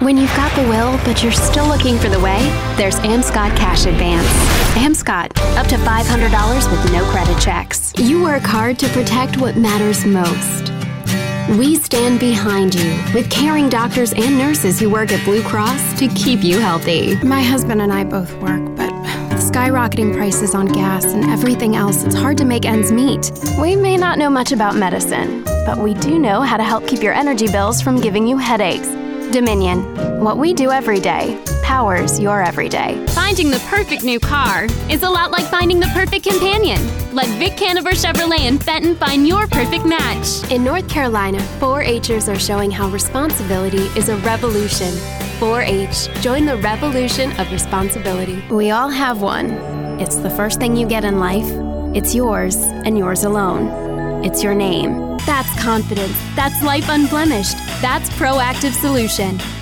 When you've got the will, but you're still looking for the way, there's Amscot Cash Advance. Amscot, up to $500 with no credit checks. You work hard to protect what matters most. We stand behind you with caring doctors and nurses who work at Blue Cross to keep you healthy. My husband and I both work, but with skyrocketing prices on gas and everything else, it's hard to make ends meet. We may not know much about medicine, but we do know how to help keep your energy bills from giving you headaches. Dominion, what we do every day powers your everyday. Finding the perfect new car is a lot like finding the perfect companion. Let Vic Canover Chevrolet in Fenton find your perfect match. In North Carolina, 4-Hers are showing how responsibility is a revolution. 4-H, join the revolution of responsibility. We all have one. It's the first thing you get in life. It's yours and yours alone. It's your name. That's confidence. That's life unblemished. That's Proactive Solution.